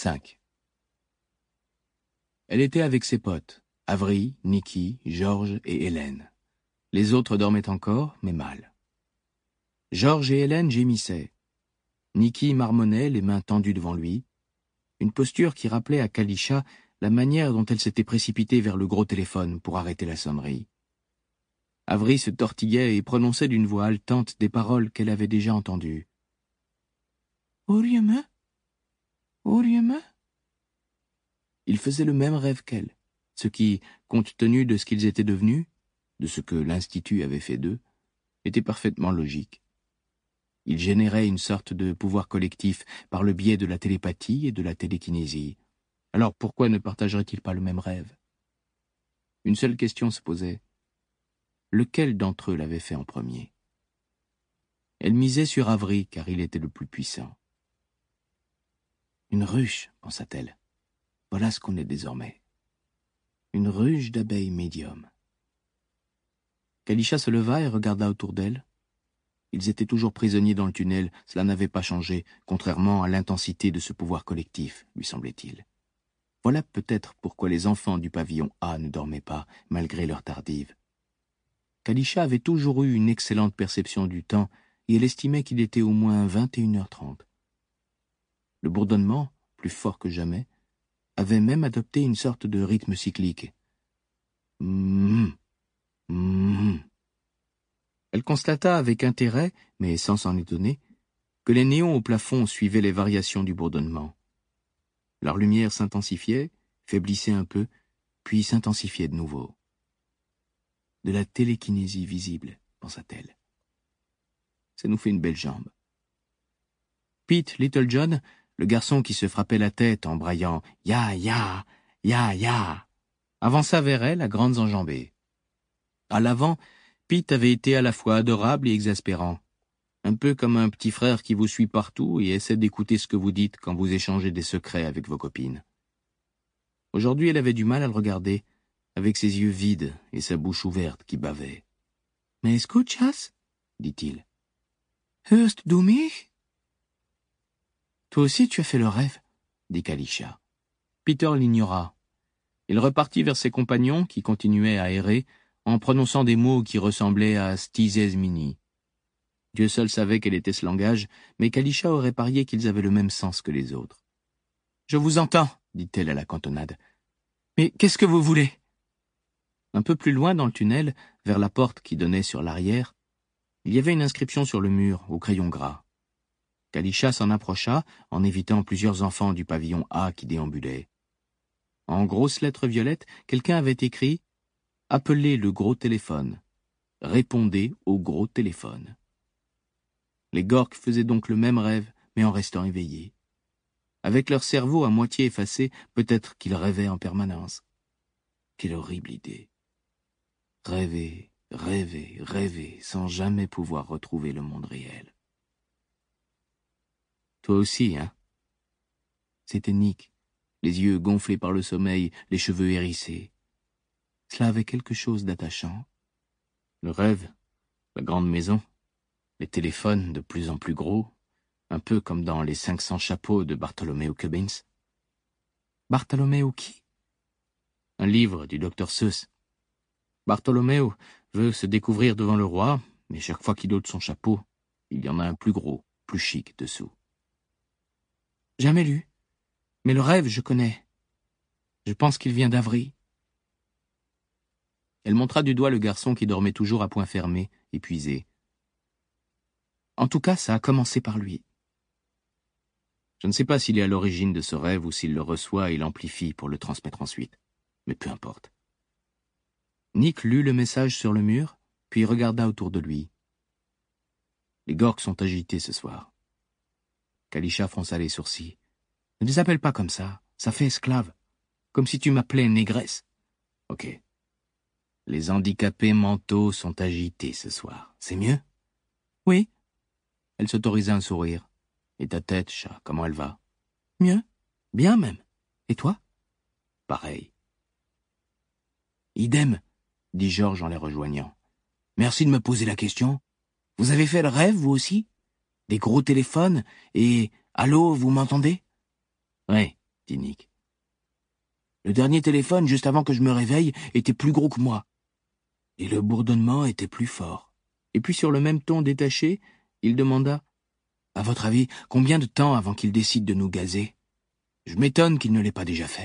5. Elle était avec ses potes, Avery, Nikki, George et Hélène. Les autres dormaient encore, mais mal. George et Hélène gémissaient. Nikki marmonnait, les mains tendues devant lui, une posture qui rappelait à Kalisha la manière dont elle s'était précipitée vers le gros téléphone pour arrêter la sonnerie. Avery se tortillait et prononçait d'une voix haletante des paroles qu'elle avait déjà entendues. « Aurieme? Aurieme ?» Il faisait le même rêve qu'elle, ce qui, compte tenu de ce qu'ils étaient devenus, de ce que l'Institut avait fait d'eux, était parfaitement logique. Il générait une sorte de pouvoir collectif par le biais de la télépathie et de la télékinésie. Alors pourquoi ne partagerait-il pas le même rêve? Une seule question se posait. Lequel d'entre eux l'avait fait en premier? Elle misait sur Avery, car il était le plus puissant. Une ruche, pensa-t-elle. Voilà ce qu'on est désormais. Une ruche d'abeilles médium. Kalisha se leva et regarda autour d'elle. Ils étaient toujours prisonniers dans le tunnel, cela n'avait pas changé, contrairement à l'intensité de ce pouvoir collectif, lui semblait-il. Voilà peut-être pourquoi les enfants du pavillon A ne dormaient pas, malgré l'heure tardive. Kalisha avait toujours eu une excellente perception du temps, et elle estimait qu'il était au moins 21h30. Le bourdonnement, plus fort que jamais, avait même adopté une sorte de rythme cyclique. Elle constata avec intérêt, mais sans s'en étonner, que les néons au plafond suivaient les variations du bourdonnement. Leur lumière s'intensifiait, faiblissait un peu, puis s'intensifiait de nouveau. De la télékinésie visible, pensa-t-elle. Ça nous fait une belle jambe. Pete Littlejohn, le garçon qui se frappait la tête en braillant « Ya, ya, ya, ya », avança vers elle à grandes enjambées. À l'avant, Pete avait été à la fois adorable et exaspérant, un peu comme un petit frère qui vous suit partout et essaie d'écouter ce que vous dites quand vous échangez des secrets avec vos copines. Aujourd'hui, elle avait du mal à le regarder, avec ses yeux vides et sa bouche ouverte qui bavait. « Mais escuchas ?» dit-il. « Hörst du mich ?» « Toi aussi tu as fait le rêve ?» dit Kalisha. Peter l'ignora. Il repartit vers ses compagnons qui continuaient à errer en prononçant des mots qui ressemblaient à Stizes Mini. Dieu seul savait quel était ce langage, mais Kalisha aurait parié qu'ils avaient le même sens que les autres. « Je vous entends, » dit-elle à la cantonade. « Mais qu'est-ce que vous voulez ?» Un peu plus loin dans le tunnel, vers la porte qui donnait sur l'arrière, il y avait une inscription sur le mur, au crayon gras. Kalisha s'en approcha, en évitant plusieurs enfants du pavillon A qui déambulaient. En grosses lettres violettes, quelqu'un avait écrit « Appelez le gros téléphone. Répondez au gros téléphone. » Les Gorks faisaient donc le même rêve, mais en restant éveillés. Avec leur cerveau à moitié effacé, peut-être qu'ils rêvaient en permanence. Quelle horrible idée. Rêver, rêver, rêver, sans jamais pouvoir retrouver le monde réel. Toi aussi, hein? C'était Nick, les yeux gonflés par le sommeil, les cheveux hérissés. Cela avait quelque chose d'attachant. Le rêve, la grande maison, les téléphones de plus en plus gros, un peu comme dans les 500 chapeaux de Bartholomew Cubbins. Bartholomew qui? Un livre du docteur Seuss. Bartholomew veut se découvrir devant le roi, mais chaque fois qu'il ôte son chapeau, il y en a un plus gros, plus chic dessous. Jamais lu, mais le rêve, je connais. Je pense qu'il vient d'Avery. Elle montra du doigt le garçon qui dormait toujours à poing fermé, épuisé. En tout cas, ça a commencé par lui. Je ne sais pas s'il est à l'origine de ce rêve ou s'il le reçoit et l'amplifie pour le transmettre ensuite, mais peu importe. Nick lut le message sur le mur, puis regarda autour de lui. Les Gorks sont agités ce soir. Kalisha fronça les sourcils. Ne les appelle pas comme ça fait esclave. Comme si tu m'appelais négresse. Ok. Les handicapés mentaux sont agités ce soir. C'est mieux? Oui. Elle s'autorisa un sourire. Et ta tête, chat, comment elle va? Mieux. Bien même. Et toi? Pareil. Idem, dit Georges en les rejoignant. Merci de me poser la question. Vous avez fait le rêve, vous aussi? Des gros téléphones et « Allô, vous m'entendez ?» Oui, dit Nick. Le dernier téléphone, juste avant que je me réveille, était plus gros que moi. Et le bourdonnement était plus fort. Et puis sur le même ton détaché, il demanda « À votre avis, combien de temps avant qu'il décide de nous gazer ? Je m'étonne qu'il ne l'ait pas déjà fait. »